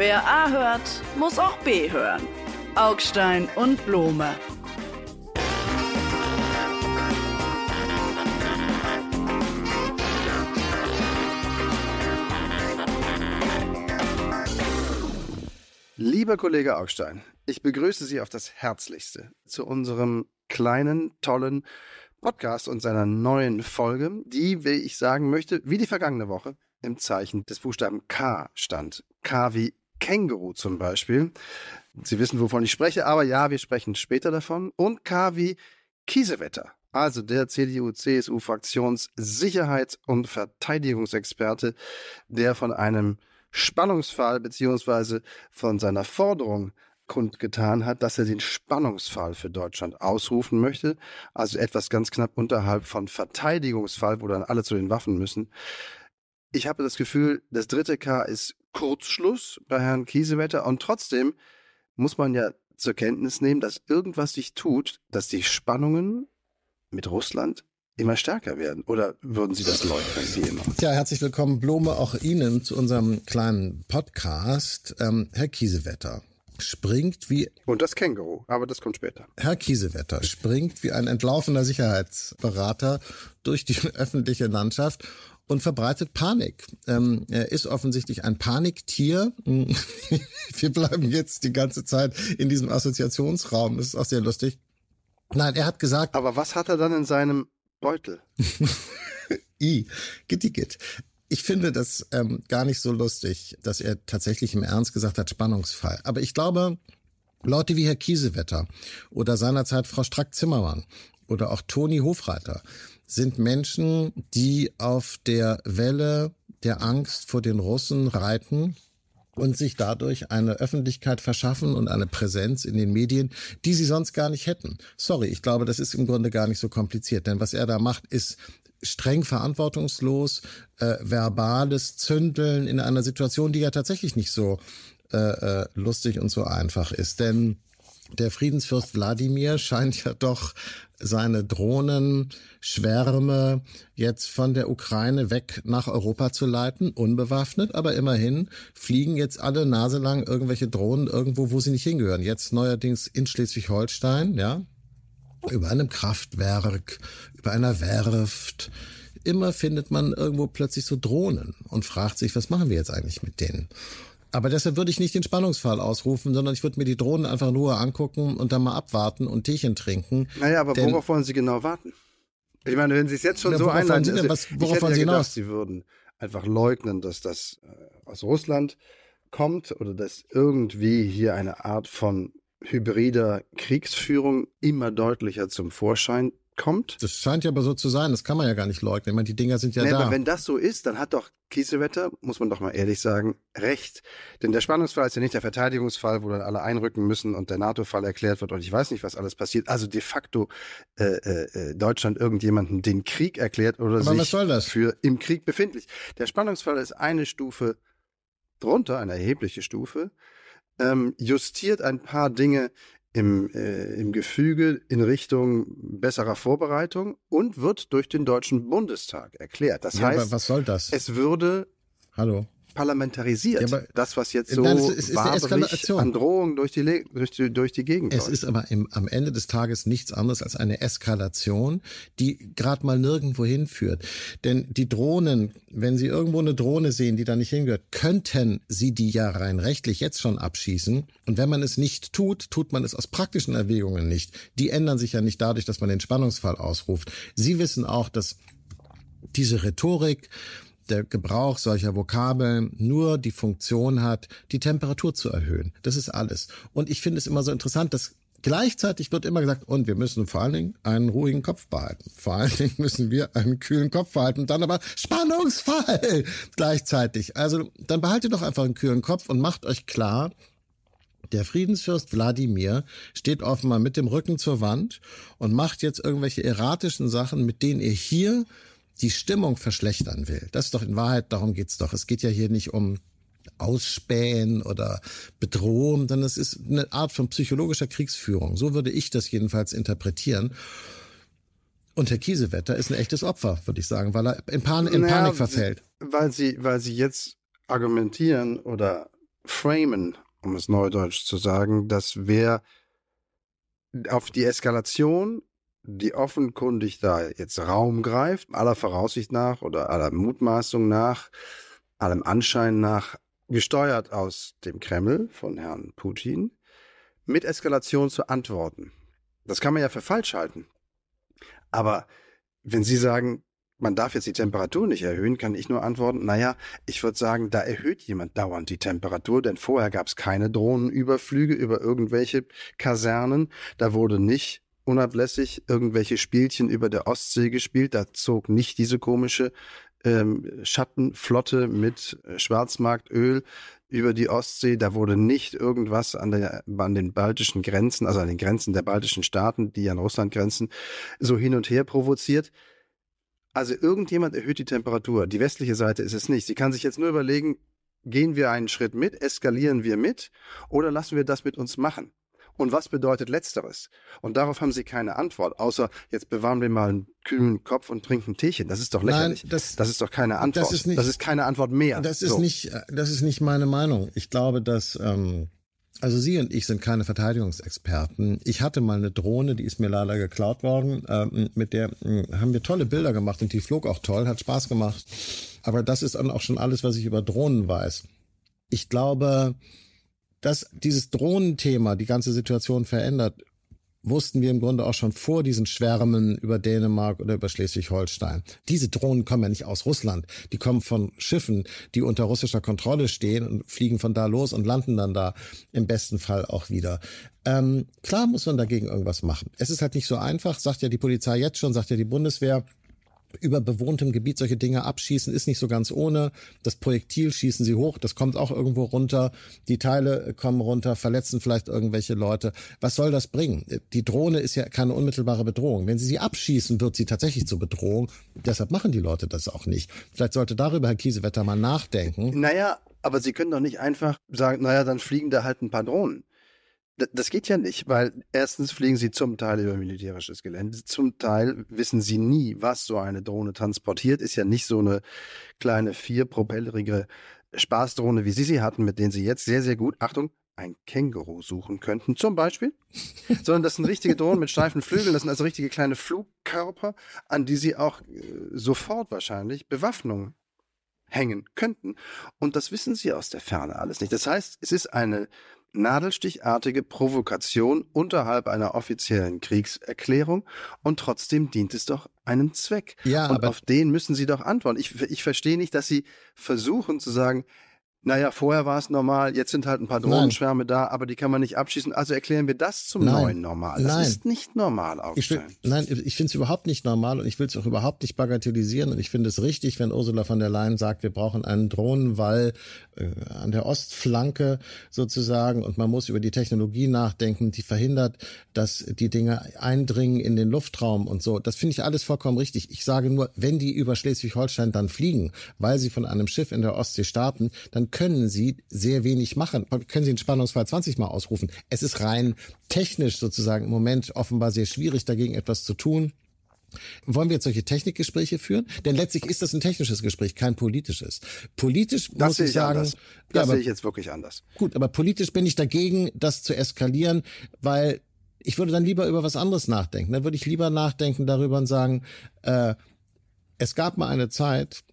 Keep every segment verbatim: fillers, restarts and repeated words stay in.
Wer A hört, muss auch B hören. Augstein und Blome. Lieber Kollege Augstein, ich begrüße Sie auf das Herzlichste zu unserem kleinen, tollen Podcast und seiner neuen Folge, die, wie ich sagen möchte, wie die vergangene Woche im Zeichen des Buchstaben K stand. K wie Känguru zum Beispiel. Sie wissen, wovon ich spreche, aber ja, wir sprechen später davon. Und K wie Kiesewetter, also der C D U-C S U-Fraktions-Sicherheits- und Verteidigungsexperte, der von einem Spannungsfall beziehungsweise von seiner Forderung kundgetan hat, dass er den Spannungsfall für Deutschland ausrufen möchte, also etwas ganz knapp unterhalb von Verteidigungsfall, wo dann alle zu den Waffen müssen. Ich habe das Gefühl, das dritte K ist Kurzschluss bei Herrn Kiesewetter und trotzdem muss man ja zur Kenntnis nehmen, dass irgendwas sich tut, dass die Spannungen mit Russland immer stärker werden. Oder würden Sie das leugnen, wie immer? Ja, herzlich willkommen, Blome, auch Ihnen zu unserem kleinen Podcast. Ähm, Herr Kiesewetter springt wie... Und das Känguru, aber das kommt später. Herr Kiesewetter springt wie ein entlaufener Sicherheitsberater durch die öffentliche Landschaft und verbreitet Panik. Ähm, er ist offensichtlich ein Paniktier. Wir bleiben jetzt die ganze Zeit in diesem Assoziationsraum. Das ist auch sehr lustig. Nein, er hat gesagt... Aber was hat er dann in seinem Beutel? I, Gittigit. Ich finde das ähm, gar nicht so lustig, dass er tatsächlich im Ernst gesagt hat, Spannungsfall. Aber ich glaube, Leute wie Herr Kiesewetter oder seinerzeit Frau Strack-Zimmermann oder auch Toni Hofreiter sind Menschen, die auf der Welle der Angst vor den Russen reiten und sich dadurch eine Öffentlichkeit verschaffen und eine Präsenz in den Medien, die sie sonst gar nicht hätten. Sorry, ich glaube, das ist im Grunde gar nicht so kompliziert, denn was er da macht, ist streng verantwortungslos, äh, verbales Zündeln in einer Situation, die ja tatsächlich nicht so äh, äh, lustig und so einfach ist. Denn der Friedensfürst Wladimir scheint ja doch seine Drohnenschwärme jetzt von der Ukraine weg nach Europa zu leiten, unbewaffnet, aber immerhin fliegen jetzt alle naselang irgendwelche Drohnen irgendwo, wo sie nicht hingehören. Jetzt neuerdings in Schleswig-Holstein, ja, über einem Kraftwerk, über einer Werft. Immer findet man irgendwo plötzlich so Drohnen und fragt sich, was machen wir jetzt eigentlich mit denen? Aber deshalb würde ich nicht den Spannungsfall ausrufen, sondern ich würde mir die Drohnen einfach in Ruhe angucken und dann mal abwarten und Teechen trinken. Naja, aber Denn, worauf wollen Sie genau warten? Ich meine, wenn Sie es jetzt schon ja, so einleiten, also, was, ich worauf hätte wollen ja Sie gedacht, hinaus? Sie würden einfach leugnen, dass das äh, aus Russland kommt oder dass irgendwie hier eine Art von hybrider Kriegsführung immer deutlicher zum Vorschein kommt. Das scheint ja aber so zu sein, das kann man ja gar nicht leugnen. Ich meine, die Dinger sind ja nee, da. Aber wenn das so ist, dann hat doch Kiesewetter, muss man doch mal ehrlich sagen, recht. Denn der Spannungsfall ist ja nicht der Verteidigungsfall, wo dann alle einrücken müssen und der NATO-Fall erklärt wird und ich weiß nicht, was alles passiert. Also de facto äh, äh, Deutschland irgendjemanden den Krieg erklärt oder aber sich was soll das? für im Krieg befindlich. Der Spannungsfall ist eine Stufe drunter, eine erhebliche Stufe, ähm, justiert ein paar Dinge im, äh, im Gefüge in Richtung besserer Vorbereitung und wird durch den Deutschen Bundestag erklärt. Das Ja, heißt, aber was soll das? es würde Hallo? parlamentarisiert, Ja, aber- das, was jetzt so Nein, es ist- es ist eine waberlich Eskalation. an Drohungen durch die, Le- durch die, durch die Gegend Es läuft. ist aber im, am Ende des Tages nichts anderes als eine Eskalation, die gerade mal nirgendwo hinführt. Denn die Drohnen, wenn Sie irgendwo eine Drohne sehen, die da nicht hingehört, könnten Sie die ja rein rechtlich jetzt schon abschießen. Und wenn man es nicht tut, tut man es aus praktischen Erwägungen nicht. Die ändern sich ja nicht dadurch, dass man den Spannungsfall ausruft. Sie wissen auch, dass diese Rhetorik, der Gebrauch solcher Vokabeln nur die Funktion hat, die Temperatur zu erhöhen. Das ist alles. Und ich finde es immer so interessant, dass gleichzeitig wird immer gesagt, und wir müssen vor allen Dingen einen ruhigen Kopf behalten. Vor allen Dingen müssen wir einen kühlen Kopf behalten. Dann aber Spannungsfall gleichzeitig. Also dann behaltet doch einfach einen kühlen Kopf und macht euch klar, der Friedensfürst Wladimir steht offenbar mit dem Rücken zur Wand und macht jetzt irgendwelche erratischen Sachen, mit denen er hier die Stimmung verschlechtern will. Das ist doch in Wahrheit, darum geht's doch. Es geht ja hier nicht um Ausspähen oder Bedrohung, sondern es ist eine Art von psychologischer Kriegsführung. So würde ich das jedenfalls interpretieren. Und Herr Kiesewetter ist ein echtes Opfer, würde ich sagen, weil er in, Pan- in naja, Panik verfällt. Weil Sie, weil Sie jetzt argumentieren oder framen, um es neudeutsch zu sagen, dass wer auf die Eskalation, die offenkundig da jetzt Raum greift, aller Voraussicht nach oder aller Mutmaßung nach, allem Anschein nach, gesteuert aus dem Kreml von Herrn Putin, mit Eskalation zu antworten. Das kann man ja für falsch halten. Aber wenn Sie sagen, man darf jetzt die Temperatur nicht erhöhen, kann ich nur antworten, naja, ich würde sagen, da erhöht jemand dauernd die Temperatur, denn vorher gab es keine Drohnenüberflüge über irgendwelche Kasernen. Da wurde nicht unablässig irgendwelche Spielchen über der Ostsee gespielt. Da zog nicht diese komische ähm, Schattenflotte mit Schwarzmarktöl über die Ostsee. Da wurde nicht irgendwas an, der, an den baltischen Grenzen, also an den Grenzen der baltischen Staaten, die an Russland grenzen, so hin und her provoziert. Also irgendjemand erhöht die Temperatur. Die westliche Seite ist es nicht. Sie kann sich jetzt nur überlegen, gehen wir einen Schritt mit, eskalieren wir mit oder lassen wir das mit uns machen? Und was bedeutet Letzteres? Und darauf haben sie keine Antwort, außer jetzt bewahren wir mal einen kühlen Kopf und trinken ein Teechen. Das ist doch lächerlich. Nein, das, das ist doch keine Antwort. Das ist, nicht, das ist keine Antwort mehr. Das ist, so. nicht, das ist nicht meine Meinung. Ich glaube, dass... Ähm Also Sie und ich sind keine Verteidigungsexperten. Ich hatte mal eine Drohne, die ist mir leider geklaut worden. Ähm, mit der äh, haben wir tolle Bilder gemacht und die flog auch toll, hat Spaß gemacht. Aber das ist dann auch schon alles, was ich über Drohnen weiß. Ich glaube, dass dieses Drohnenthema die ganze Situation verändert, wussten wir im Grunde auch schon vor diesen Schwärmen über Dänemark oder über Schleswig-Holstein. Diese Drohnen kommen ja nicht aus Russland. Die kommen von Schiffen, die unter russischer Kontrolle stehen und fliegen von da los und landen dann da im besten Fall auch wieder. Ähm, klar muss man dagegen irgendwas machen. Es ist halt nicht so einfach, sagt ja die Polizei jetzt schon, sagt ja die Bundeswehr. Über bewohntem Gebiet solche Dinge abschießen ist nicht so ganz ohne. Das Projektil schießen sie hoch, das kommt auch irgendwo runter. Die Teile kommen runter, verletzen vielleicht irgendwelche Leute. Was soll das bringen? Die Drohne ist ja keine unmittelbare Bedrohung. Wenn sie sie abschießen, wird sie tatsächlich zur Bedrohung. Deshalb machen die Leute das auch nicht. Vielleicht sollte darüber Herr Kiesewetter mal nachdenken. Naja, aber Sie können doch nicht einfach sagen, naja, dann fliegen da halt ein paar Drohnen. Das geht ja nicht, weil erstens fliegen sie zum Teil über militärisches Gelände, zum Teil wissen sie nie, was so eine Drohne transportiert. Ist ja nicht so eine kleine vierpropellerige Spaßdrohne, wie Sie sie hatten, mit denen Sie jetzt sehr, sehr gut, Achtung, ein Känguru suchen könnten, zum Beispiel. Sondern das sind richtige Drohnen mit steifen Flügeln, das sind also richtige kleine Flugkörper, an die Sie auch äh, sofort wahrscheinlich Bewaffnung hängen könnten. Und das wissen Sie aus der Ferne alles nicht. Das heißt, es ist eine nadelstichartige Provokation unterhalb einer offiziellen Kriegserklärung und trotzdem dient es doch einem Zweck. Ja, und aber auf den müssen Sie doch antworten. Ich, ich verstehe nicht, dass Sie versuchen zu sagen, naja, vorher war es normal, jetzt sind halt ein paar Drohnenschwärme da, aber die kann man nicht abschießen. Also erklären wir das zum Nein. neuen Normal. Das Nein. ist nicht normal, Augstein. Ich will, nein, ich finde es überhaupt nicht normal und ich will es auch überhaupt nicht bagatellisieren. Und ich finde es richtig, wenn Ursula von der Leyen sagt, wir brauchen einen Drohnenwall äh, an der Ostflanke sozusagen und man muss über die Technologie nachdenken, die verhindert, dass die Dinge eindringen in den Luftraum und so. Das finde ich alles vollkommen richtig. Ich sage nur, wenn die über Schleswig-Holstein dann fliegen, weil sie von einem Schiff in der Ostsee starten, dann können sie sehr wenig machen. Können sie den Spannungsfall zwanzig Mal ausrufen. Es ist rein technisch sozusagen im Moment offenbar sehr schwierig, dagegen etwas zu tun. Wollen wir jetzt solche Technikgespräche führen? Denn letztlich ist das ein technisches Gespräch, kein politisches. Politisch das muss ich sagen, anders. Das ja, aber, sehe ich jetzt wirklich anders. Gut, aber politisch bin ich dagegen, das zu eskalieren, weil ich würde dann lieber über was anderes nachdenken. Dann würde ich lieber nachdenken darüber und sagen, äh, es gab mal eine Zeit,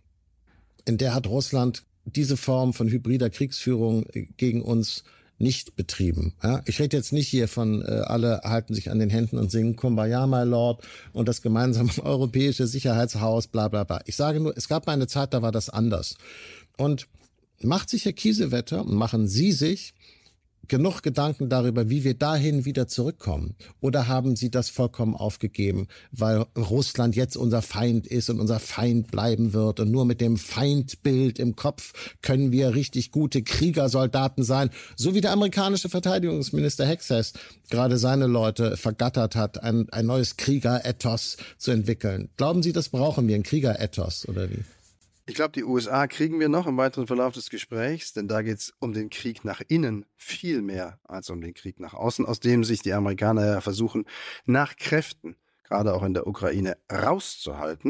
in der hat Russland diese Form von hybrider Kriegsführung gegen uns nicht betrieben. Ja, ich rede jetzt nicht hier von, äh, alle halten sich an den Händen und singen Kumbaya, my Lord und das gemeinsame europäische Sicherheitshaus, bla bla bla. Ich sage nur, es gab mal eine Zeit, da war das anders. Und macht sich Herr Kiesewetter und machen Sie sich genug Gedanken darüber, wie wir dahin wieder zurückkommen? Oder haben Sie das vollkommen aufgegeben, weil Russland jetzt unser Feind ist und unser Feind bleiben wird und nur mit dem Feindbild im Kopf können wir richtig gute Kriegersoldaten sein, so wie der amerikanische Verteidigungsminister Hexas gerade seine Leute vergattert hat, ein, ein neues Kriegerethos zu entwickeln. Glauben Sie, das brauchen wir, ein Kriegerethos oder wie? Ich glaube, die U S A kriegen wir noch im weiteren Verlauf des Gesprächs, denn da geht es um den Krieg nach innen viel mehr als um den Krieg nach außen, aus dem sich die Amerikaner ja versuchen, nach Kräften, gerade auch in der Ukraine, rauszuhalten.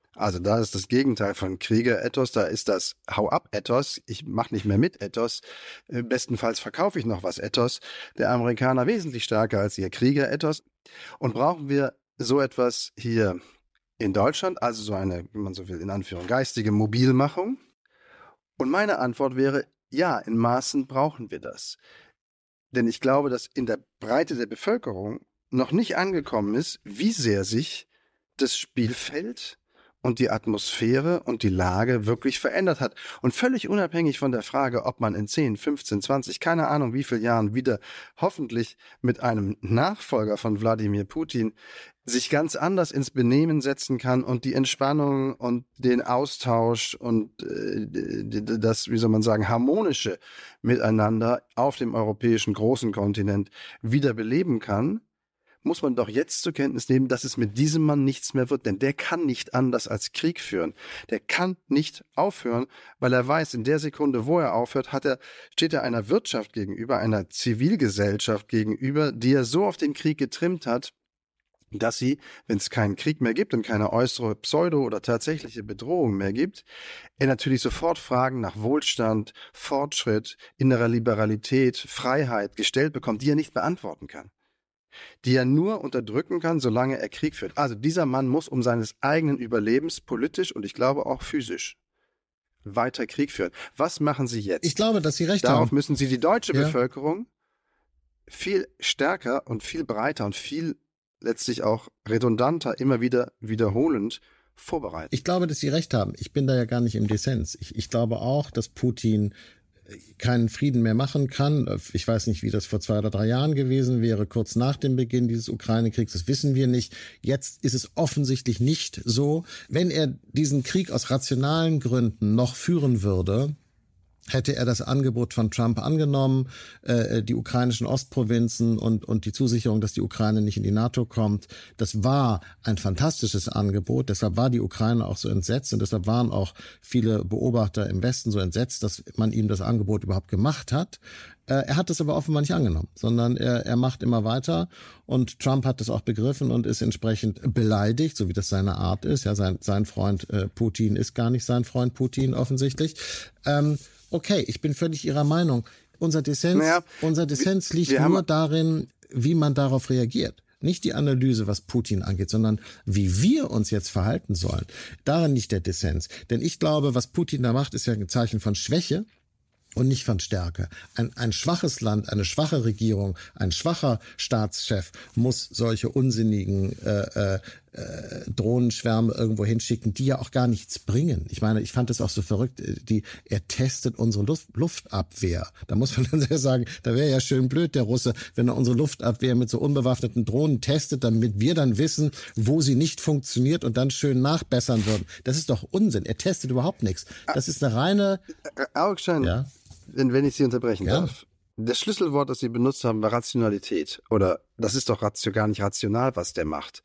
Also da ist das Gegenteil von Kriegerethos, da ist das Hau-ab-Ethos, ich mache nicht mehr mit Ethos, äh, bestenfalls verkaufe ich noch was Ethos, der Amerikaner wesentlich stärker als ihr Kriegerethos. Und brauchen wir so etwas hier in Deutschland, also so eine, wie man so will, in Anführung, geistige Mobilmachung? Und meine Antwort wäre, ja, in Maßen brauchen wir das. Denn ich glaube, dass in der Breite der Bevölkerung noch nicht angekommen ist, wie sehr sich das Spielfeld und die Atmosphäre und die Lage wirklich verändert hat. Und völlig unabhängig von der Frage, ob man in zehn, fünfzehn, zwanzig, keine Ahnung wie viele Jahren wieder hoffentlich mit einem Nachfolger von Wladimir Putin sich ganz anders ins Benehmen setzen kann und die Entspannung und den Austausch und äh, das, wie soll man sagen, harmonische Miteinander auf dem europäischen großen Kontinent wieder beleben kann, muss man doch jetzt zur Kenntnis nehmen, dass es mit diesem Mann nichts mehr wird. Denn der kann nicht anders als Krieg führen. Der kann nicht aufhören, weil er weiß, in der Sekunde, wo er aufhört, hat er, steht er einer Wirtschaft gegenüber, einer Zivilgesellschaft gegenüber, die er so auf den Krieg getrimmt hat, dass sie, wenn es keinen Krieg mehr gibt und keine äußere Pseudo- oder tatsächliche Bedrohung mehr gibt, er natürlich sofort Fragen nach Wohlstand, Fortschritt, innerer Liberalität, Freiheit gestellt bekommt, die er nicht beantworten kann, die er nur unterdrücken kann, solange er Krieg führt. Also dieser Mann muss um seines eigenen Überlebens politisch und ich glaube auch physisch weiter Krieg führen. Was machen Sie jetzt? Ich glaube, dass Sie recht Darauf haben. müssen Sie die deutsche ja. Bevölkerung viel stärker und viel breiter und viel letztlich auch redundanter, immer wieder wiederholend vorbereiten. Ich glaube, dass Sie recht haben. Ich bin da ja gar nicht im Dissens. Ich, ich glaube auch, dass Putin keinen Frieden mehr machen kann. Ich weiß nicht, wie das vor zwei oder drei Jahren gewesen wäre, kurz nach dem Beginn dieses Ukraine-Kriegs. Das wissen wir nicht. Jetzt ist es offensichtlich nicht so. Wenn er diesen Krieg aus rationalen Gründen noch führen würde, hätte er das Angebot von Trump angenommen, äh, die ukrainischen Ostprovinzen und, und die Zusicherung, dass die Ukraine nicht in die NATO kommt. Das war ein fantastisches Angebot. Deshalb war die Ukraine auch so entsetzt und deshalb waren auch viele Beobachter im Westen so entsetzt, dass man ihm das Angebot überhaupt gemacht hat. Äh, er hat das aber offenbar nicht angenommen, sondern er, er macht immer weiter und Trump hat das auch begriffen und ist entsprechend beleidigt, so wie das seine Art ist. Ja, sein, sein Freund äh, Putin ist gar nicht sein Freund Putin offensichtlich. Ähm, Okay, ich bin völlig Ihrer Meinung. Unser Dissens, naja, unser Dissens liegt nur haben... darin, wie man darauf reagiert. Nicht die Analyse, was Putin angeht, sondern wie wir uns jetzt verhalten sollen. Darin liegt der Dissens. Denn ich glaube, was Putin da macht, ist ja ein Zeichen von Schwäche und nicht von Stärke. Ein, ein schwaches Land, eine schwache Regierung, ein schwacher Staatschef muss solche unsinnigen äh, äh, Drohnenschwärme irgendwo hinschicken, die ja auch gar nichts bringen. Ich meine, ich fand das auch so verrückt, die, er testet unsere Luft, Luftabwehr. Da muss man dann sehr sagen, da wäre ja schön blöd, der Russe, wenn er unsere Luftabwehr mit so unbewaffneten Drohnen testet, damit wir dann wissen, wo sie nicht funktioniert und dann schön nachbessern würden. Das ist doch Unsinn. Er testet überhaupt nichts. Das ist eine reine... Augstein, ja? wenn, wenn ich Sie unterbrechen ja. darf. Das Schlüsselwort, das Sie benutzt haben, war Rationalität. Oder das ist doch gar nicht rational, was der macht.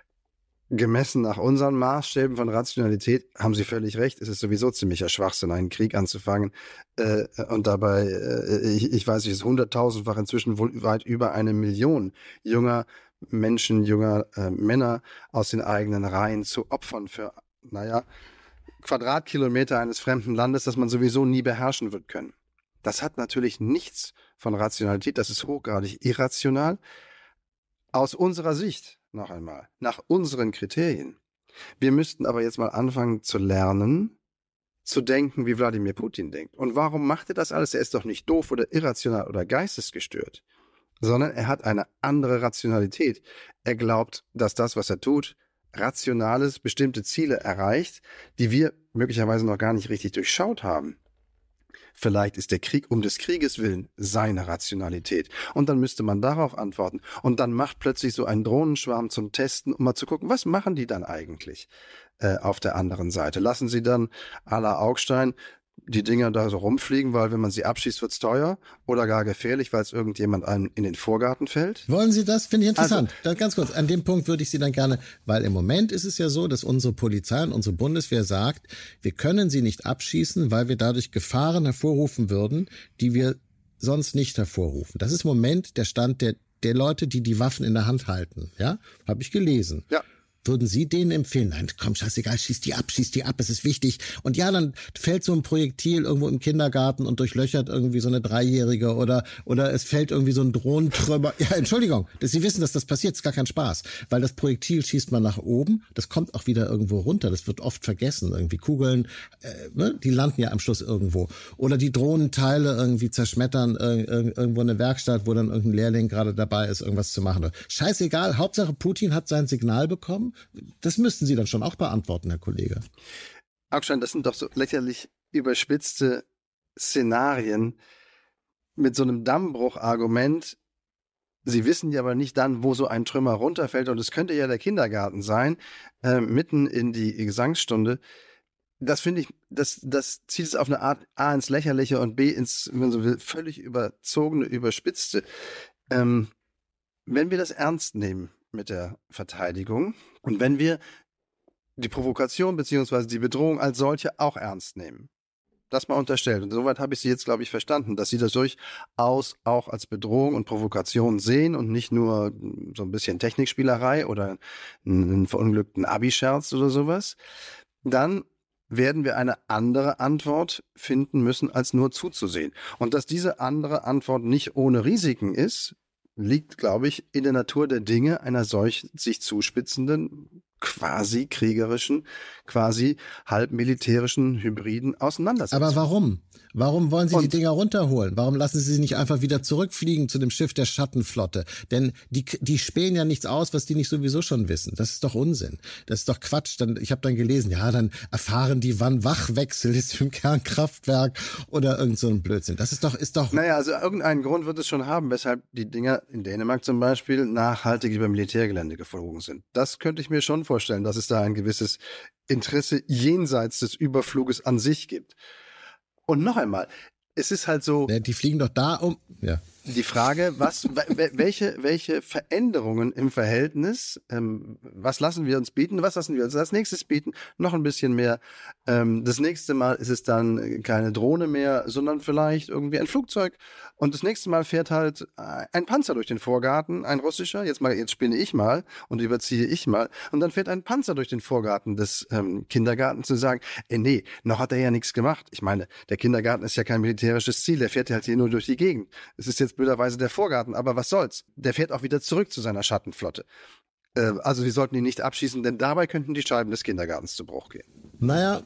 Gemessen nach unseren Maßstäben von Rationalität haben Sie völlig recht. Es ist sowieso ziemlicher Schwachsinn, einen Krieg anzufangen. Äh, und dabei, äh, ich, ich weiß nicht, es ist hunderttausendfach inzwischen wohl weit über eine Million junger Menschen, junger äh, Männer aus den eigenen Reihen zu opfern für, naja, Quadratkilometer eines fremden Landes, das man sowieso nie beherrschen wird können. Das hat natürlich nichts von Rationalität. Das ist hochgradig irrational. Aus unserer Sicht. Noch einmal, nach unseren Kriterien. Wir müssten aber jetzt mal anfangen zu lernen, zu denken, wie Wladimir Putin denkt. Und warum macht er das alles? Er ist doch nicht doof oder irrational oder geistesgestört, sondern er hat eine andere Rationalität. Er glaubt, dass das, was er tut, rationales, bestimmte Ziele erreicht, die wir möglicherweise noch gar nicht richtig durchschaut haben. Vielleicht ist der Krieg um des Krieges willen seine Rationalität. Und dann müsste man darauf antworten. Und dann macht plötzlich so ein Drohnenschwarm zum Testen, um mal zu gucken, was machen die dann eigentlich äh, auf der anderen Seite? Lassen sie dann à la Augstein die Dinger da so rumfliegen, weil wenn man sie abschießt, wird's teuer oder gar gefährlich, weil es irgendjemand einem in den Vorgarten fällt? Wollen Sie das? Finde ich interessant. Also, ganz kurz, an dem Punkt würde ich Sie dann gerne, weil im Moment ist es ja so, dass unsere Polizei und unsere Bundeswehr sagt, wir können sie nicht abschießen, weil wir dadurch Gefahren hervorrufen würden, die wir sonst nicht hervorrufen. Das ist im Moment der Stand der, der Leute, die die Waffen in der Hand halten. Ja, habe ich gelesen. Ja. Würden Sie denen empfehlen, nein, komm, scheißegal, schieß die ab, schieß die ab, es ist wichtig. Und ja, dann fällt so ein Projektil irgendwo im Kindergarten und durchlöchert irgendwie so eine Dreijährige oder oder es fällt irgendwie so ein Drohnentrümmer. Ja, Entschuldigung, dass Sie wissen, dass das passiert, ist gar kein Spaß. Weil das Projektil schießt man nach oben, das kommt auch wieder irgendwo runter, das wird oft vergessen. Irgendwie Kugeln, äh, ne, die landen ja am Schluss irgendwo. Oder die Drohnenteile irgendwie zerschmettern äh, irgendwo eine Werkstatt, wo dann irgendein Lehrling gerade dabei ist, irgendwas zu machen. Scheißegal, Hauptsache Putin hat sein Signal bekommen. Das müssten Sie dann schon auch beantworten, Herr Kollege. Augstein, das sind doch so lächerlich überspitzte Szenarien mit so einem Dammbruchargument. Sie wissen ja aber nicht dann, wo so ein Trümmer runterfällt. Und es könnte ja der Kindergarten sein, äh, mitten in die Gesangsstunde. Das finde ich, das, das zieht es auf eine Art A ins Lächerliche und B ins, wenn man so will, völlig überzogene, überspitzte. Ähm, wenn wir das ernst nehmen mit der Verteidigung und wenn wir die Provokation bzw. die Bedrohung als solche auch ernst nehmen, das mal unterstellt. Und soweit habe ich Sie jetzt, glaube ich, verstanden, dass Sie das durchaus auch als Bedrohung und Provokation sehen und nicht nur so ein bisschen Technikspielerei oder einen verunglückten Abi-Scherz oder sowas. Dann werden wir eine andere Antwort finden müssen, als nur zuzusehen. Und dass diese andere Antwort nicht ohne Risiken ist, liegt, glaube ich, in der Natur der Dinge einer solch sich zuspitzenden, quasi kriegerischen, quasi halb militärischen, hybriden Auseinandersetzung. Aber warum? Warum wollen Sie Und die Dinger runterholen? Warum lassen Sie sie nicht einfach wieder zurückfliegen zu dem Schiff der Schattenflotte? Denn die, die spähen ja nichts aus, was die nicht sowieso schon wissen. Das ist doch Unsinn. Das ist doch Quatsch. Dann, ich habe dann gelesen, ja, dann erfahren die, wann Wachwechsel ist im Kernkraftwerk oder irgend so ein Blödsinn. Das ist doch, ist doch... Naja, also irgendeinen Grund wird es schon haben, weshalb die Dinger in Dänemark zum Beispiel nachhaltig über Militärgelände geflogen sind. Das könnte ich mir schon vorstellen, dass es da ein gewisses Interesse jenseits des Überfluges an sich gibt. Und noch einmal, es ist halt so... Die fliegen doch da um... Ja. Die Frage, was, welche, welche Veränderungen im Verhältnis, ähm, was lassen wir uns bieten, was lassen wir uns als nächstes bieten, noch ein bisschen mehr. Ähm, das nächste Mal ist es dann keine Drohne mehr, sondern vielleicht irgendwie ein Flugzeug. Und das nächste Mal fährt halt ein Panzer durch den Vorgarten, ein russischer, jetzt mal, jetzt spinne ich mal und überziehe ich mal. Und dann fährt ein Panzer durch den Vorgarten des ähm, Kindergartens zu sagen, ey, nee, noch hat er ja nichts gemacht. Ich meine, der Kindergarten ist ja kein militärisches Ziel, der fährt halt hier nur durch die Gegend. Es ist jetzt blöderweise der Vorgarten, aber was soll's? Der fährt auch wieder zurück zu seiner Schattenflotte. Äh, also wir sollten ihn nicht abschießen, denn dabei könnten die Scheiben des Kindergartens zu Bruch gehen. Naja.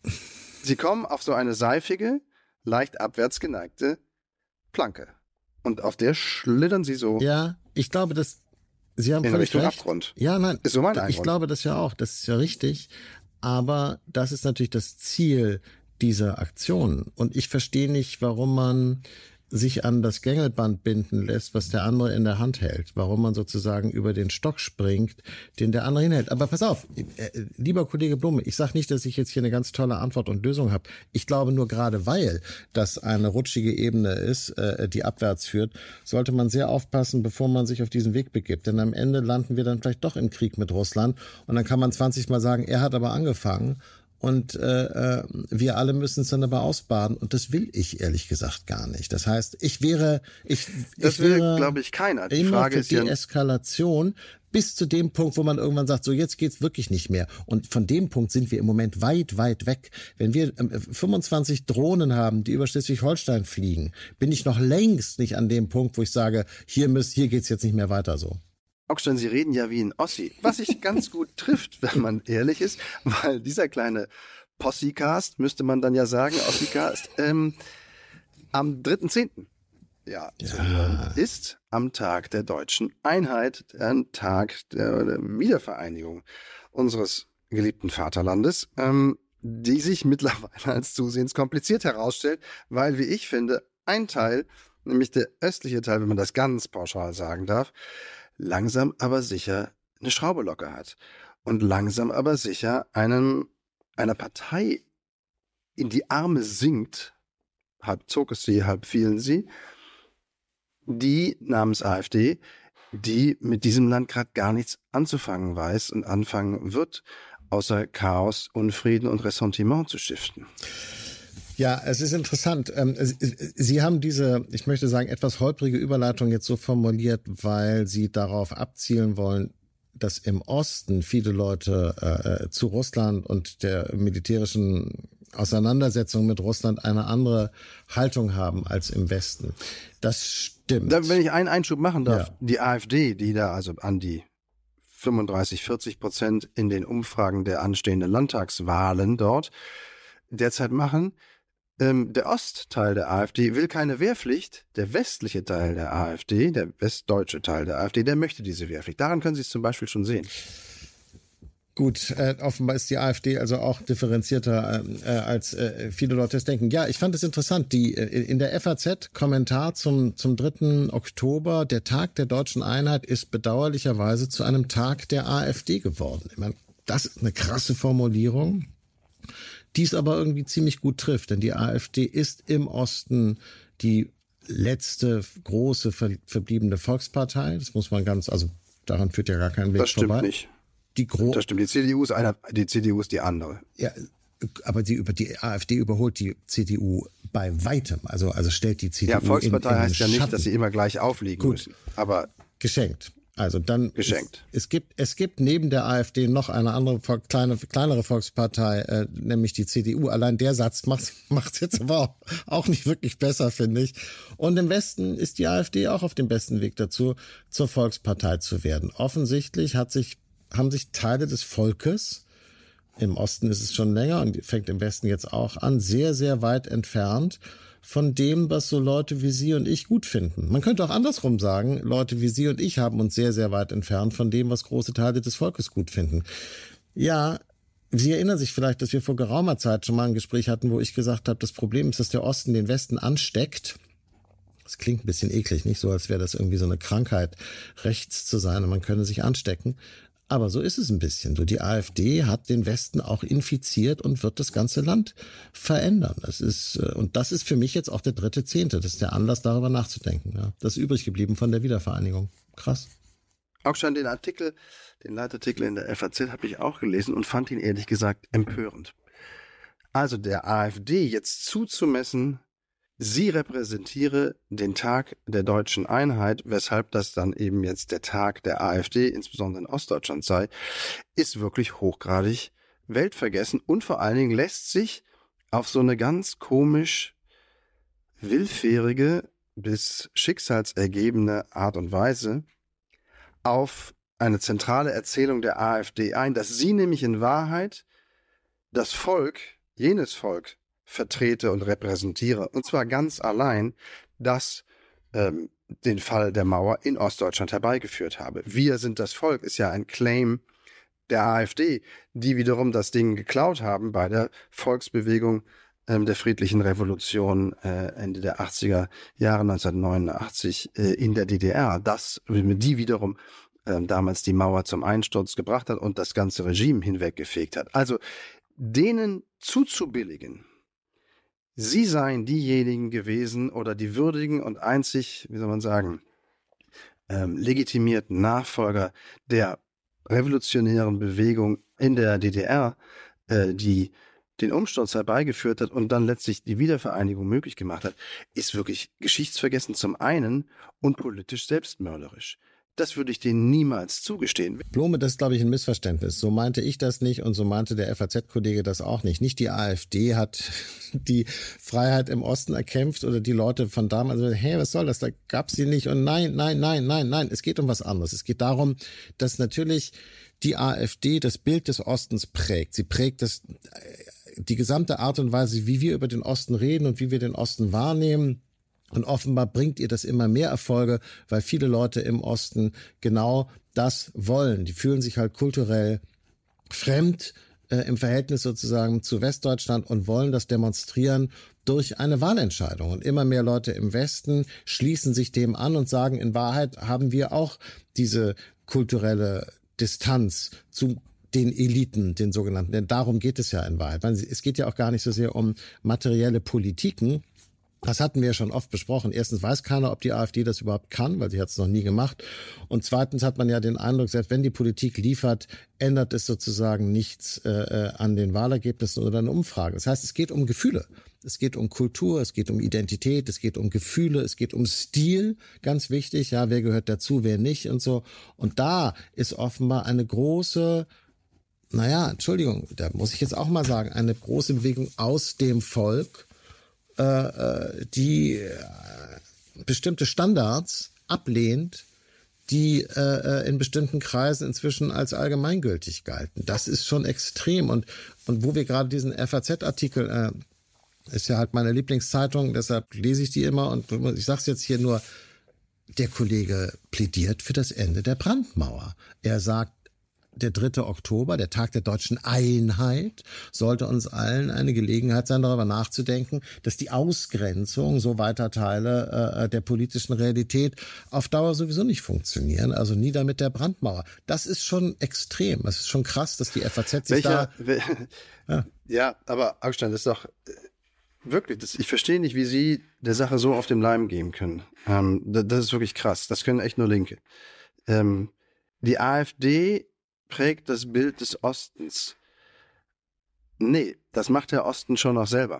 Sie kommen auf so eine seifige, leicht abwärts geneigte Planke. Und auf der schlittern sie so. Ja, ich glaube, dass Sie haben in völlig Richtung recht. Abgrund. Ja, nein. Ist so mein Ich Eindruck. glaube das ja auch. Das ist ja richtig. Aber das ist natürlich das Ziel dieser Aktion. Und ich verstehe nicht, warum man sich an das Gängelband binden lässt, was der andere in der Hand hält. Warum man sozusagen über den Stock springt, den der andere hinhält. Aber pass auf, äh, lieber Kollege Blume, ich sage nicht, dass ich jetzt hier eine ganz tolle Antwort und Lösung habe. Ich glaube nur gerade, weil das eine rutschige Ebene ist, äh, die abwärts führt, sollte man sehr aufpassen, bevor man sich auf diesen Weg begibt. Denn am Ende landen wir dann vielleicht doch im Krieg mit Russland und dann kann man zwanzig Mal sagen, er hat aber angefangen. Und äh, wir alle müssen es dann aber ausbaden. Und das will ich ehrlich gesagt gar nicht. Das heißt, ich wäre, ich, Das ich will, wäre, glaube ich, keiner. Die immer Frage für ist ja, Deeskalation bis zu dem Punkt, wo man irgendwann sagt, so jetzt geht's wirklich nicht mehr. Und von dem Punkt sind wir im Moment weit, weit weg. Wenn wir äh, fünfundzwanzig Drohnen haben, die über Schleswig-Holstein fliegen, bin ich noch längst nicht an dem Punkt, wo ich sage, hier müsst, hier geht's jetzt nicht mehr weiter so. Augstein, Sie reden ja wie ein Ossi, was sich ganz gut trifft, wenn man ehrlich ist, weil dieser kleine Possi-Cast, müsste man dann ja sagen, Ossi-Cast, ähm, am dritten zehnten Ja, Ja. zu hören ist am Tag der deutschen Einheit, ein Tag der, der Wiedervereinigung unseres geliebten Vaterlandes, ähm, die sich mittlerweile als zusehends kompliziert herausstellt, weil, wie ich finde, ein Teil, nämlich der östliche Teil, wenn man das ganz pauschal sagen darf, langsam aber sicher eine Schraube locker hat und langsam aber sicher einem, einer Partei in die Arme sinkt, halb zog es sie, halb fielen sie, die namens AfD, die mit diesem Land gerade gar nichts anzufangen weiß und anfangen wird, außer Chaos, Unfrieden und Ressentiment zu stiften. Ja, es ist interessant. Sie haben diese, ich möchte sagen, etwas holprige Überleitung jetzt so formuliert, weil Sie darauf abzielen wollen, dass im Osten viele Leute äh, zu Russland und der militärischen Auseinandersetzung mit Russland eine andere Haltung haben als im Westen. Das stimmt. Da, wenn ich einen Einschub machen darf, ja. Die AfD, die da also an die fünfunddreißig, vierzig Prozent in den Umfragen der anstehenden Landtagswahlen dort derzeit machen, ähm, der Ostteil der AfD will keine Wehrpflicht, der westliche Teil der AfD, der westdeutsche Teil der AfD, der möchte diese Wehrpflicht. Daran können Sie es zum Beispiel schon sehen. Gut, äh, offenbar ist die AfD also auch differenzierter äh, als äh, viele Leute es denken. Ja, ich fand es interessant, die äh, in der F A Z Kommentar zum zum dritten Oktober, der Tag der deutschen Einheit ist bedauerlicherweise zu einem Tag der AfD geworden. Ich meine, das ist eine krasse Formulierung, die es aber irgendwie ziemlich gut trifft, denn die AfD ist im Osten die letzte große ver- verbliebene Volkspartei. Das muss man ganz, also daran führt ja gar kein Weg das stimmt vorbei. Nicht. Die Gro- das stimmt, die C D U ist einer, die C D U ist die andere. Ja, aber die, über die AfD überholt die C D U bei weitem. Also, also stellt die C D U Ja, Volkspartei in, in heißt ja nicht, Schatten. dass sie immer gleich aufliegen Gut. müssen. Aber geschenkt. Also dann geschenkt. Es, es gibt es gibt neben der AfD noch eine andere kleine kleinere Volkspartei, äh, nämlich die C D U. Allein der Satz macht macht jetzt aber auch, auch nicht wirklich besser, finde ich. Und im Westen ist die AfD auch auf dem besten Weg dazu, zur Volkspartei zu werden. Offensichtlich hat sich haben sich Teile des Volkes, im Osten ist es schon länger und fängt im Westen jetzt auch an, sehr, sehr weit entfernt von dem, was so Leute wie Sie und ich gut finden. Man könnte auch andersrum sagen, Leute wie Sie und ich haben uns sehr, sehr weit entfernt von dem, was große Teile des Volkes gut finden. Ja, Sie erinnern sich vielleicht, dass wir vor geraumer Zeit schon mal ein Gespräch hatten, wo ich gesagt habe, das Problem ist, dass der Osten den Westen ansteckt. Das klingt ein bisschen eklig, nicht so, als wäre das irgendwie so eine Krankheit, rechts zu sein und man könne sich anstecken. Aber so ist es ein bisschen. So, die AfD hat den Westen auch infiziert und wird das ganze Land verändern. Das ist, und das ist für mich jetzt auch der dritte Zehnte. Das ist der Anlass, darüber nachzudenken. Ja. Das ist übrig geblieben von der Wiedervereinigung. Krass. Auch schon den Artikel, den Leitartikel in der F A Z habe ich auch gelesen und fand ihn ehrlich gesagt empörend. Also der AfD jetzt zuzumessen, sie repräsentiere den Tag der deutschen Einheit, weshalb das dann eben jetzt der Tag der AfD, insbesondere in Ostdeutschland sei, ist wirklich hochgradig weltvergessen und vor allen Dingen lässt sich auf so eine ganz komisch willfährige bis schicksalsergebene Art und Weise auf eine zentrale Erzählung der AfD ein, dass sie nämlich in Wahrheit das Volk, jenes Volk, vertrete und repräsentiere, und zwar ganz allein, das ähm, den Fall der Mauer in Ostdeutschland herbeigeführt habe. Wir sind das Volk ist ja ein Claim der AfD, die wiederum das Ding geklaut haben bei der Volksbewegung ähm, der friedlichen Revolution äh, Ende der achtziger Jahre neunzehnhundertneunundachtzig äh, in der D D R. Das, die wiederum äh, damals die Mauer zum Einsturz gebracht hat und das ganze Regime hinweggefegt hat. Also denen zuzubilligen, sie seien diejenigen gewesen oder die würdigen und einzig, wie soll man sagen, ähm, legitimierten Nachfolger der revolutionären Bewegung in der D D R, äh, die den Umsturz herbeigeführt hat und dann letztlich die Wiedervereinigung möglich gemacht hat, ist wirklich geschichtsvergessen zum einen und politisch selbstmörderisch. Das würde ich denen niemals zugestehen. Blome, das ist, glaube ich, ein Missverständnis. So meinte ich das nicht und so meinte der F A Z-Kollege das auch nicht. Nicht die AfD hat die Freiheit im Osten erkämpft oder die Leute von damals, also, hey, was soll das? Da gab's die nicht. Und nein, nein, nein, nein, nein. Es geht um was anderes. Es geht darum, dass natürlich die AfD das Bild des Ostens prägt. Sie prägt das, die gesamte Art und Weise, wie wir über den Osten reden und wie wir den Osten wahrnehmen. Und offenbar bringt ihr das immer mehr Erfolge, weil viele Leute im Osten genau das wollen. Die fühlen sich halt kulturell fremd äh, im Verhältnis sozusagen zu Westdeutschland und wollen das demonstrieren durch eine Wahlentscheidung. Und immer mehr Leute im Westen schließen sich dem an und sagen, in Wahrheit haben wir auch diese kulturelle Distanz zu den Eliten, den sogenannten. Denn darum geht es ja in Wahrheit. Es geht ja auch gar nicht so sehr um materielle Politiken, Das hatten wir ja schon oft besprochen. Erstens weiß keiner, ob die AfD das überhaupt kann, weil sie hat es noch nie gemacht. Und zweitens hat man ja den Eindruck, selbst wenn die Politik liefert, ändert es sozusagen nichts äh, an den Wahlergebnissen oder an Umfragen. Das heißt, es geht um Gefühle. Es geht um Kultur, es geht um Identität, es geht um Gefühle, es geht um Stil, ganz wichtig. Ja, wer gehört dazu, wer nicht und so. Und da ist offenbar eine große, naja, Entschuldigung, da muss ich jetzt auch mal sagen, eine große Bewegung aus dem Volk, die bestimmte Standards ablehnt, die äh, in bestimmten Kreisen inzwischen als allgemeingültig galten. Das ist schon extrem. Und, und wo wir gerade diesen F A Z-Artikel, äh, ist ja halt meine Lieblingszeitung, deshalb lese ich die immer und ich sage es jetzt hier nur, der Kollege plädiert für das Ende der Brandmauer. Er sagt, der dritte Oktober, der Tag der deutschen Einheit, sollte uns allen eine Gelegenheit sein, darüber nachzudenken, dass die Ausgrenzung so weiter Teile äh, der politischen Realität auf Dauer sowieso nicht funktionieren. Also nieder mit der Brandmauer. Das ist schon extrem. Das ist schon krass, dass die F A Z sich Welcher, da... wel, ja. ja, aber Augstein, das ist doch... Wirklich, das, ich verstehe nicht, wie Sie der Sache so auf den Leim gehen können. Ähm, das, das ist wirklich krass. Das können echt nur Linke. Ähm, die AfD prägt das Bild des Ostens. Nee, das macht der Osten schon noch selber.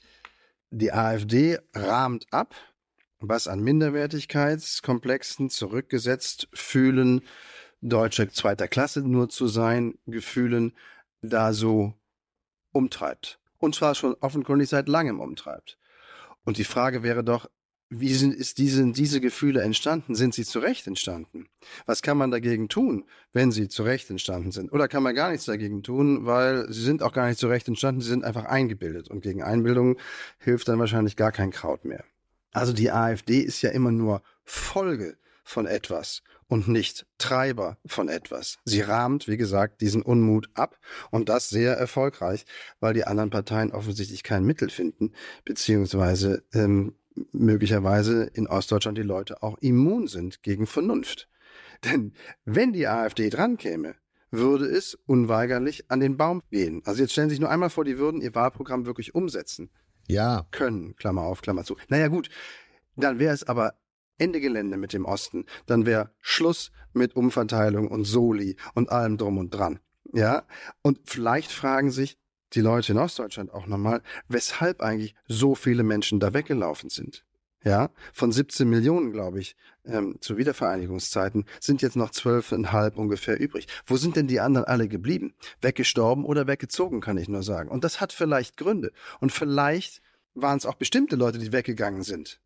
Die AfD rahmt ab, was an Minderwertigkeitskomplexen zurückgesetzt fühlen, Deutsche zweiter Klasse nur zu sein, Gefühlen da so umtreibt. Und zwar schon offenkundig seit langem umtreibt. Und die Frage wäre doch, wie sind, ist diese, diese Gefühle entstanden? Sind sie zu Recht entstanden? Was kann man dagegen tun, wenn sie zu Recht entstanden sind? Oder kann man gar nichts dagegen tun, weil sie sind auch gar nicht zu Recht entstanden, sie sind einfach eingebildet. Und gegen Einbildung hilft dann wahrscheinlich gar kein Kraut mehr. Also die AfD ist ja immer nur Folge von etwas und nicht Treiber von etwas. Sie rahmt, wie gesagt, diesen Unmut ab und das sehr erfolgreich, weil die anderen Parteien offensichtlich kein Mittel finden, beziehungsweise ähm, möglicherweise in Ostdeutschland die Leute auch immun sind gegen Vernunft. Denn wenn die AfD dran käme, würde es unweigerlich an den Baum gehen. Also jetzt stellen Sie sich nur einmal vor, die würden ihr Wahlprogramm wirklich umsetzen. Ja. Können, Klammer auf, Klammer zu. Naja gut, dann wäre es aber Ende Gelände mit dem Osten. Dann wäre Schluss mit Umverteilung und Soli und allem drum und dran. Ja, und vielleicht fragen sich die Leute in Ostdeutschland auch nochmal, weshalb eigentlich so viele Menschen da weggelaufen sind. Ja, von siebzehn Millionen, glaube ich, ähm, zu Wiedervereinigungszeiten sind jetzt noch zwölf Komma fünf ungefähr übrig. Wo sind denn die anderen alle geblieben? Weggestorben oder weggezogen, kann ich nur sagen. Und das hat vielleicht Gründe. Und vielleicht waren es auch bestimmte Leute, die weggegangen sind.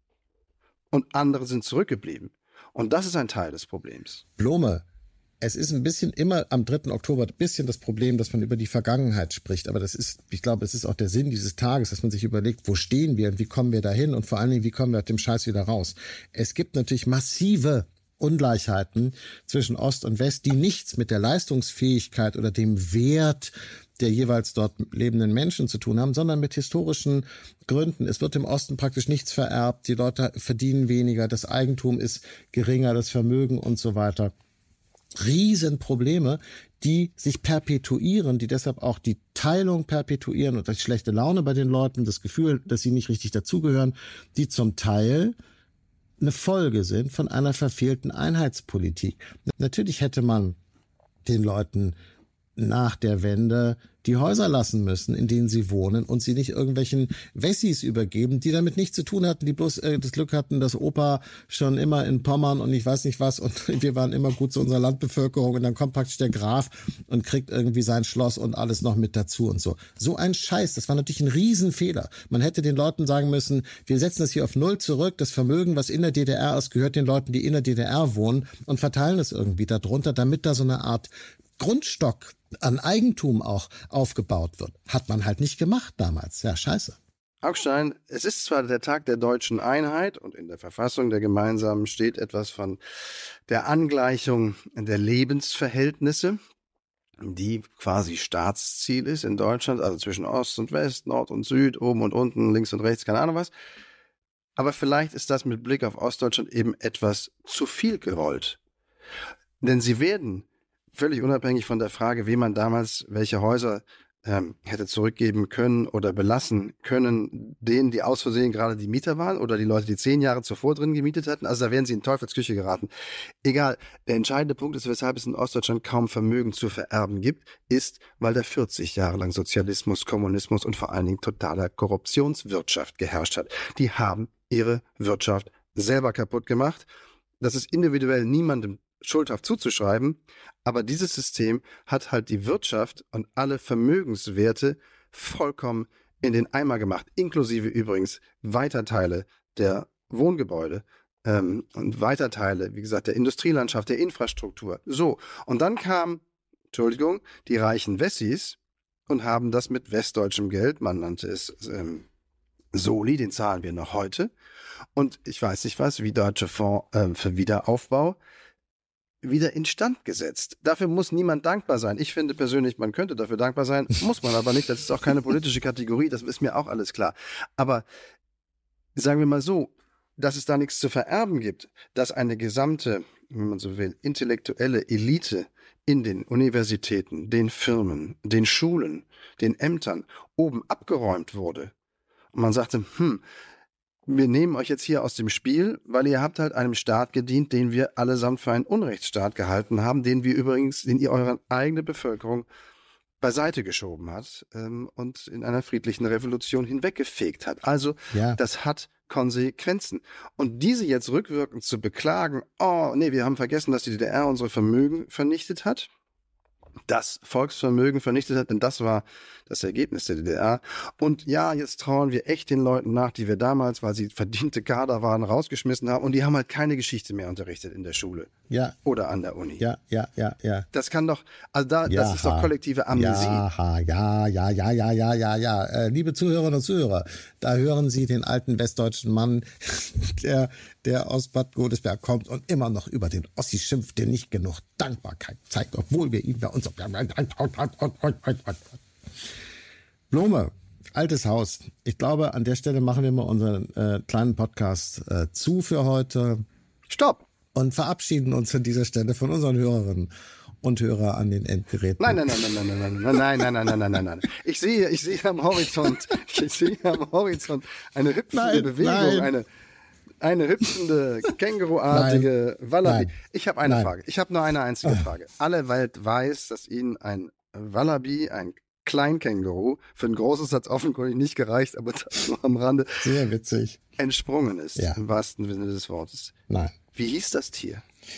Und andere sind zurückgeblieben. Und das ist ein Teil des Problems. Blome. Es ist ein bisschen immer am dritten Oktober ein bisschen das Problem, dass man über die Vergangenheit spricht. Aber das ist, ich glaube, es ist auch der Sinn dieses Tages, dass man sich überlegt, wo stehen wir und wie kommen wir dahin und vor allen Dingen, wie kommen wir aus dem Scheiß wieder raus. Es gibt natürlich massive Ungleichheiten zwischen Ost und West, die nichts mit der Leistungsfähigkeit oder dem Wert der jeweils dort lebenden Menschen zu tun haben, sondern mit historischen Gründen. Es wird im Osten praktisch nichts vererbt, die Leute verdienen weniger, das Eigentum ist geringer, das Vermögen und so weiter. Riesenprobleme, die sich perpetuieren, die deshalb auch die Teilung perpetuieren und die schlechte Laune bei den Leuten, das Gefühl, dass sie nicht richtig dazugehören, die zum Teil eine Folge sind von einer verfehlten Einheitspolitik. Natürlich hätte man den Leuten nach der Wende die Häuser lassen müssen, in denen sie wohnen und sie nicht irgendwelchen Wessis übergeben, die damit nichts zu tun hatten, die bloß äh, das Glück hatten, dass Opa schon immer in Pommern und ich weiß nicht was und wir waren immer gut zu unserer Landbevölkerung und dann kommt praktisch der Graf und kriegt irgendwie sein Schloss und alles noch mit dazu und so. So ein Scheiß, das war natürlich ein Riesenfehler. Man hätte den Leuten sagen müssen, wir setzen das hier auf Null zurück, das Vermögen, was in der D D R ist, gehört den Leuten, die in der D D R wohnen und verteilen es irgendwie darunter, damit da so eine Art Grundstock an Eigentum auch aufgebaut wird. Hat man halt nicht gemacht damals. Ja, scheiße. Augstein, es ist zwar der Tag der deutschen Einheit und in der Verfassung der Gemeinsamen steht etwas von der Angleichung der Lebensverhältnisse, die quasi Staatsziel ist in Deutschland, also zwischen Ost und West, Nord und Süd, oben und unten, links und rechts, keine Ahnung was. Aber vielleicht ist das mit Blick auf Ostdeutschland eben etwas zu viel gerollt. Denn sie werden völlig unabhängig von der Frage, wie man damals welche Häuser ähm, hätte zurückgeben können oder belassen können, denen, die aus Versehen gerade die Mieter waren oder die Leute, die zehn Jahre zuvor drin gemietet hatten. Also da wären sie in Teufelsküche geraten. Egal, der entscheidende Punkt ist, weshalb es in Ostdeutschland kaum Vermögen zu vererben gibt, ist, weil da vierzig Jahre lang Sozialismus, Kommunismus und vor allen Dingen totaler Korruptionswirtschaft geherrscht hat. Die haben ihre Wirtschaft selber kaputt gemacht. Das ist individuell niemandem schuldhaft zuzuschreiben, aber dieses System hat halt die Wirtschaft und alle Vermögenswerte vollkommen in den Eimer gemacht, inklusive übrigens weiter Teile der Wohngebäude ähm, und weiter Teile, wie gesagt, der Industrielandschaft, der Infrastruktur. So, und dann kamen, Entschuldigung, die reichen Wessis und haben das mit westdeutschem Geld, man nannte es ähm, Soli, den zahlen wir noch heute, und ich weiß nicht was, wie Deutsche Fonds äh, für Wiederaufbau, wieder instand gesetzt. Dafür muss niemand dankbar sein. Ich finde persönlich, man könnte dafür dankbar sein, muss man aber nicht. Das ist auch keine politische Kategorie, das ist mir auch alles klar. Aber sagen wir mal so, dass es da nichts zu vererben gibt, dass eine gesamte, wenn man so will, intellektuelle Elite in den Universitäten, den Firmen, den Schulen, den Ämtern oben abgeräumt wurde. Und man sagte, hm, wir nehmen euch jetzt hier aus dem Spiel, weil ihr habt halt einem Staat gedient, den wir allesamt für einen Unrechtsstaat gehalten haben, den wir übrigens, den ihr eure eigene Bevölkerung beiseite geschoben hat ähm, und in einer friedlichen Revolution hinweggefegt hat. Also ja. Das hat Konsequenzen. Und diese jetzt rückwirkend zu beklagen, oh nee, wir haben vergessen, dass die D D R unsere Vermögen vernichtet hat, das Volksvermögen vernichtet hat, denn das war das Ergebnis der D D R. Und ja, jetzt trauen wir echt den Leuten nach, die wir damals, weil sie verdiente Kader waren, rausgeschmissen haben. Und die haben halt keine Geschichte mehr unterrichtet in der Schule. Ja. Oder an der Uni. Ja, ja, ja, ja. Das kann doch, also da, ja, das ist doch kollektive Amnesie. Ja, ja, ja, ja, ja, ja, ja, ja. Äh, liebe Zuhörerinnen und Zuhörer, da hören Sie den alten westdeutschen Mann, der, der aus Bad Godesberg kommt und immer noch über den Ossi schimpft, der nicht genug Dankbarkeit zeigt, obwohl wir ihn bei uns... Blome, altes Haus. Ich glaube, an der Stelle machen wir mal unseren äh, kleinen Podcast äh, zu für heute. Stopp! Und verabschieden uns an dieser Stelle von unseren Hörerinnen und Hörer an den Endgeräten. Nein, nein, nein, nein, nein, nein, nein, nein, nein, nein, nein, nein, nein, nein. Ich sehe, ich sehe am Horizont, ich sehe am Horizont eine hüpfende nein, Bewegung, nein. eine eine hüpfende, Känguruartige Wallaby. Nein. Ich habe eine nein. Frage. Ich habe nur eine einzige Frage. Alle Welt weiß, dass Ihnen ein Wallaby, ein Kleinkänguru, für ein großes hat es offenkundig nicht gereicht, aber das nur am Rande. Sehr witzig. Entsprungen ist, ja. im wahrsten Sinne des Wortes. Nein. Wie hieß das Tier?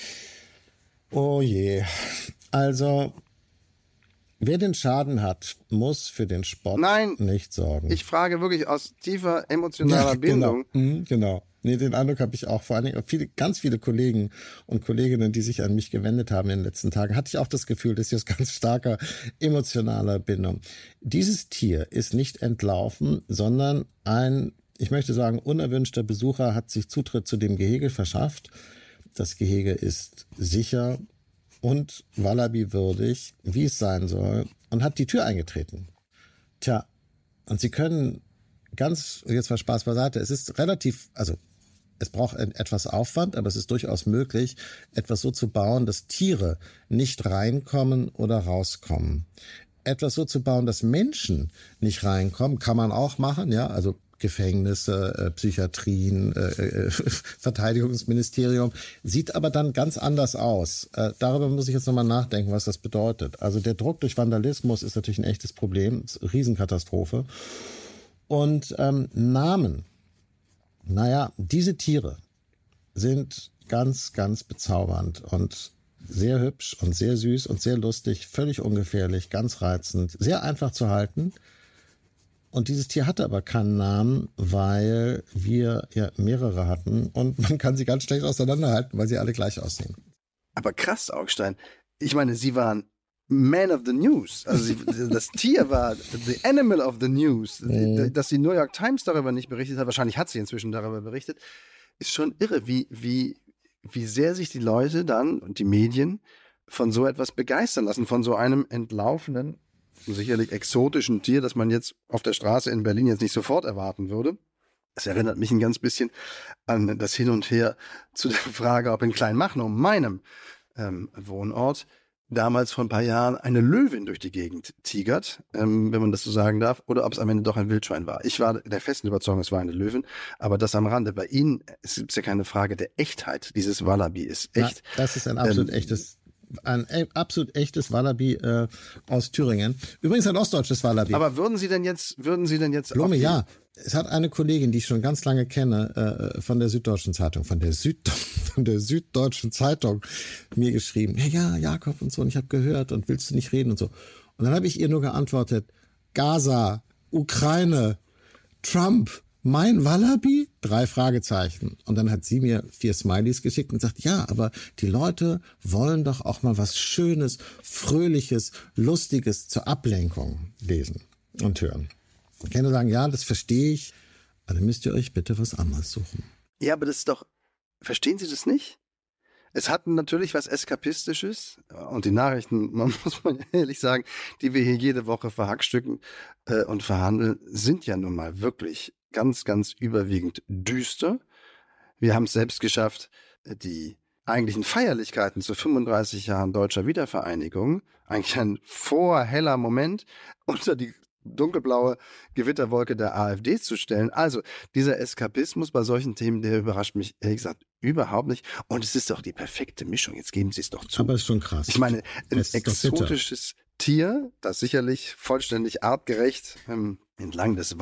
Oh je. Also, wer den Schaden hat, muss für den Sport Nein, nicht sorgen. Ich frage wirklich aus tiefer emotionaler ja, Bindung. Genau. Mhm, genau. Nee, den Eindruck habe ich auch. Vor allen Dingen viele, ganz viele Kollegen und Kolleginnen, die sich an mich gewendet haben in den letzten Tagen, hatte ich auch das Gefühl, das ist jetzt ganz starker emotionaler Bindung. Dieses Tier ist nicht entlaufen, sondern ein, ich möchte sagen, unerwünschter Besucher hat sich Zutritt zu dem Gehege verschafft. Das Gehege ist sicher und Wallaby würdig, wie es sein soll, und hat die Tür eingetreten. Tja, und Sie können ganz, jetzt mal Spaß beiseite, es ist relativ, also es braucht etwas Aufwand, aber es ist durchaus möglich, etwas so zu bauen, dass Tiere nicht reinkommen oder rauskommen. Etwas so zu bauen, dass Menschen nicht reinkommen, kann man auch machen, ja, also Gefängnisse, äh, Psychiatrien, äh, äh, Verteidigungsministerium, sieht aber dann ganz anders aus. Äh, darüber muss ich jetzt nochmal nachdenken, was das bedeutet. Also der Druck durch Vandalismus ist natürlich ein echtes Problem, ist eine Riesenkatastrophe. Und ähm, Namen, naja, diese Tiere sind ganz, ganz bezaubernd und sehr hübsch und sehr süß und sehr lustig, völlig ungefährlich, ganz reizend, sehr einfach zu halten. Und dieses Tier hatte aber keinen Namen, weil wir ja mehrere hatten und man kann sie ganz schlecht auseinanderhalten, weil sie alle gleich aussehen. Aber krass, Augstein. Ich meine, Sie waren Man of the News. Also sie, das Tier war the animal of the news. Mhm. Dass die New York Times darüber nicht berichtet hat, wahrscheinlich hat sie inzwischen darüber berichtet, ist schon irre, wie, wie, wie sehr sich die Leute dann und die Medien von so etwas begeistern lassen, von so einem entlaufenen, sicherlich exotischen Tier, das man jetzt auf der Straße in Berlin jetzt nicht sofort erwarten würde. Es erinnert mich ein ganz bisschen an das Hin und Her zu der Frage, ob in Kleinmachnow, meinem ähm, Wohnort, damals vor ein paar Jahren eine Löwin durch die Gegend tigert, ähm, wenn man das so sagen darf, oder ob es am Ende doch ein Wildschwein war. Ich war der festen Überzeugung, es war eine Löwin, aber das am Rande. Bei Ihnen ist es ja keine Frage der Echtheit. Dieses Wallaby ist echt. Ja, das ist ein absolut ähm, echtes, ein e- absolut echtes Wallaby äh, aus Thüringen. Übrigens ein ostdeutsches Wallaby. Aber würden Sie denn jetzt, würden Sie denn jetzt Blume, ja. Es hat eine Kollegin, die ich schon ganz lange kenne, äh, von der Süddeutschen Zeitung, von der Süd von der Süddeutschen Zeitung mir geschrieben, ja, ja, Jakob und so, und ich habe gehört und willst du nicht reden und so. Und dann habe ich ihr nur geantwortet, Gaza, Ukraine, Trump, mein Wallaby? Drei Fragezeichen. Und dann hat sie mir vier Smileys geschickt und gesagt, ja, aber die Leute wollen doch auch mal was Schönes, Fröhliches, Lustiges zur Ablenkung lesen und hören. Ich kann nur sagen, ja, das verstehe ich, aber dann müsst ihr euch bitte was anderes suchen. Ja, aber das ist doch, verstehen Sie das nicht? Es hat natürlich was Eskapistisches und die Nachrichten, man muss man ehrlich sagen, die wir hier jede Woche verhackstücken äh, und verhandeln, sind ja nun mal wirklich ganz, ganz überwiegend düster. Wir haben es selbst geschafft, die eigentlichen Feierlichkeiten zu fünfunddreißig Jahren deutscher Wiedervereinigung, eigentlich ein vorheller Moment, unter die dunkelblaue Gewitterwolke der AfD zu stellen. Also dieser Eskapismus bei solchen Themen, der überrascht mich ehrlich gesagt überhaupt nicht. Und es ist doch die perfekte Mischung. Jetzt geben Sie es doch zu. Aber es ist schon krass. Ich meine, ein exotisches Tier, das sicherlich vollständig artgerecht ähm, entlang des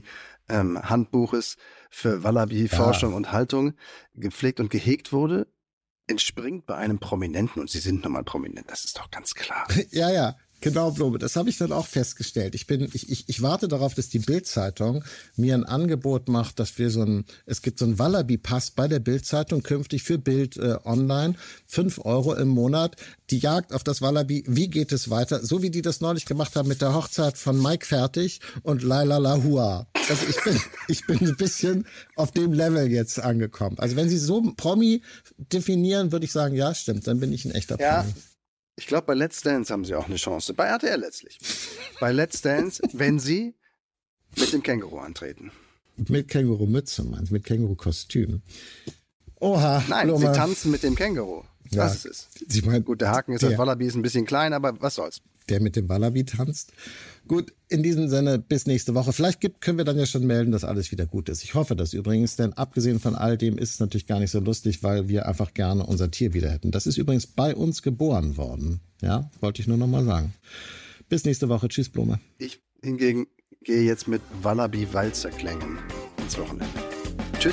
Wallaby-Handbuches ähm, für Wallaby-Forschung ja. und Haltung gepflegt und gehegt wurde, entspringt bei einem Prominenten, und Sie sind nun mal prominent, das ist doch ganz klar. Ja, ja. Genau, Blume, das habe ich dann auch festgestellt. Ich bin, ich, ich, ich warte darauf, dass die Bild-Zeitung mir ein Angebot macht, dass wir so ein, es gibt so einen Wallaby-Pass bei der Bild-Zeitung künftig für Bild äh, online, fünf Euro im Monat. Die Jagd auf das Wallaby, wie geht es weiter? So wie die das neulich gemacht haben mit der Hochzeit von Mike Fertig und Laila Lahua. Also ich bin, ich bin ein bisschen auf dem Level jetzt angekommen. Also wenn Sie so Promi definieren, würde ich sagen, ja, stimmt, dann bin ich ein echter ja. Promi. Ich glaube, bei Let's Dance haben Sie auch eine Chance. Bei R T L letztlich. Bei Let's Dance, wenn Sie mit dem Känguru antreten. Mit Känguru-Mütze, meinst du? Mit Känguru-Kostüm. Oha. Nein, Blume. Sie tanzen mit dem Känguru. Ja. Das ist es. Sie meinen, Gut, der Haken ist, der, das Wallaby ist ein bisschen klein, aber was soll's. Der mit dem Wallaby tanzt. Gut, in diesem Sinne, bis nächste Woche. Vielleicht gibt, können wir dann ja schon melden, dass alles wieder gut ist. Ich hoffe das übrigens, denn abgesehen von all dem ist es natürlich gar nicht so lustig, weil wir einfach gerne unser Tier wieder hätten. Das ist übrigens bei uns geboren worden. Ja, wollte ich nur noch mal sagen. Bis nächste Woche. Tschüss, Blume. Ich hingegen gehe jetzt mit Wallaby-Walzerklängen ins Wochenende. Tschüss.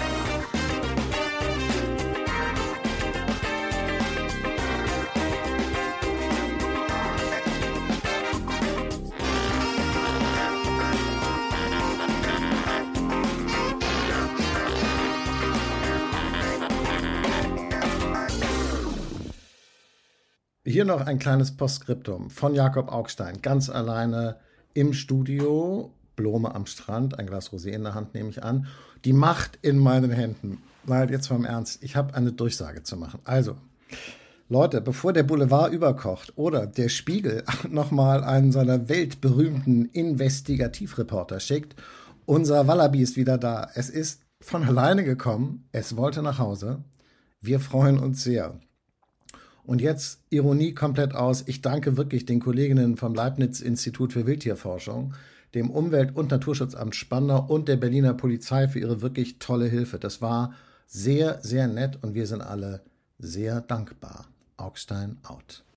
Hier noch ein kleines Postskriptum von Jakob Augstein, ganz alleine im Studio, Blume am Strand, ein Glas Rosé in der Hand nehme ich an, die Macht in meinen Händen. Weil jetzt mal im Ernst, ich habe eine Durchsage zu machen. Also, Leute, bevor der Boulevard überkocht oder der Spiegel nochmal einen seiner weltberühmten Investigativreporter schickt, unser Wallaby ist wieder da. Es ist von alleine gekommen, es wollte nach Hause. Wir freuen uns sehr. Und jetzt Ironie komplett aus. Ich danke wirklich den Kolleginnen vom Leibniz-Institut für Wildtierforschung, dem Umwelt- und Naturschutzamt Spandau und der Berliner Polizei für ihre wirklich tolle Hilfe. Das war sehr, sehr nett und wir sind alle sehr dankbar. Augstein out.